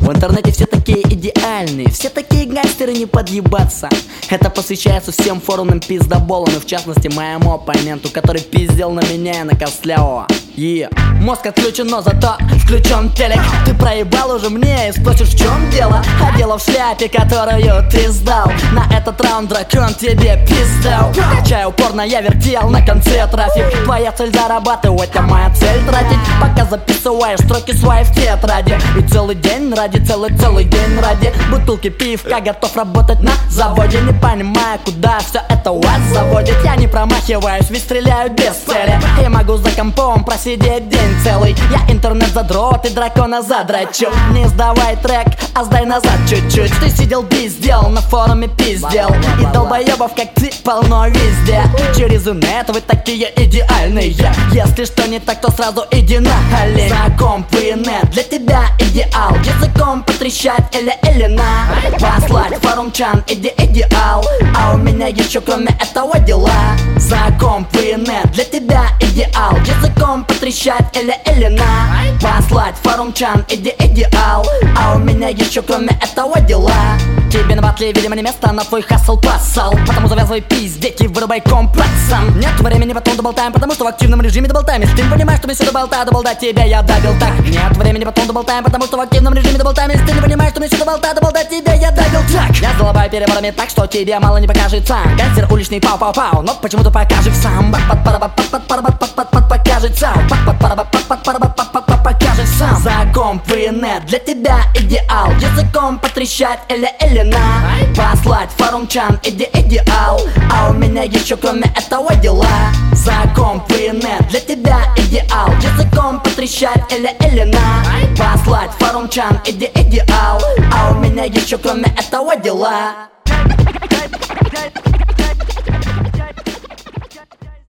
В интернете все такие идеальные, все такие гангстеры, не подъебаться. Это посвящается всем форумным пиздоболам, и в частности моему оппоненту, который пиздел на меня и на Костлявого. Мозг отключен, но зато включен телек. Ты проебал уже мне и спросишь, в чем дело? А дело в шляпе, которую ты сдал. На этот раунд дракон тебе пиздал. Чай упорно я вертел, на конце трафик. Твоя цель зарабатывать, а моя цель тратить. Пока записываешь строки свои в тетради. И целый день ради, целый день ради бутылки пивка готов работать на заводе. Не понимая, куда все это вас заводит. Я не промахиваюсь, ведь стреляю без цели. Я могу за компом просидеть день целый. Я интернет задрот и дракона задрачу. Не сдавай трек, а сдай назад чуть-чуть. Ты сидел пиздел, на форуме пиздел. И долбоебов как ты полно везде. Через инет вы такие идеальные. Если что не так, то сразу иди на колени. За комп и инет для тебя идеал. Языком потрещать или на послать форумчан идеал. А у меня еще кроме этого дела. За комп и инет для тебя идеал. Языком потрещать или на послать форумчан идеал. А у меня еще кроме этого дела. Тебе на батле, видимо, не место, на твой хасл пассал. Потому завязывай пиздеть и вырубай комплексом. Нет времени, потом доболтаем, потому что в активном режиме доболтаем. Если ты не понимаешь, что мне сюда доболтать тебя я добил так. Нет времени, потом доболтаем, потому что в активном режиме доболтаем. Если ты не понимаешь, что мне сюда доболтать тебя я добил так. Я залобаю переборами так, что тебе мало не покажется. Гангстер уличный пау-пау-пау, но почему-то покажет сам. Покажет сам. Покажет сам. За комп и инет для тебя идеал. Языком потрещать или на послать форумчан идеал. А у меня еще кроме этого дела. За комп и инет для тебя идеал. Языком потрещать или на послать форумчан идеал. А у меня еще кроме этого дела.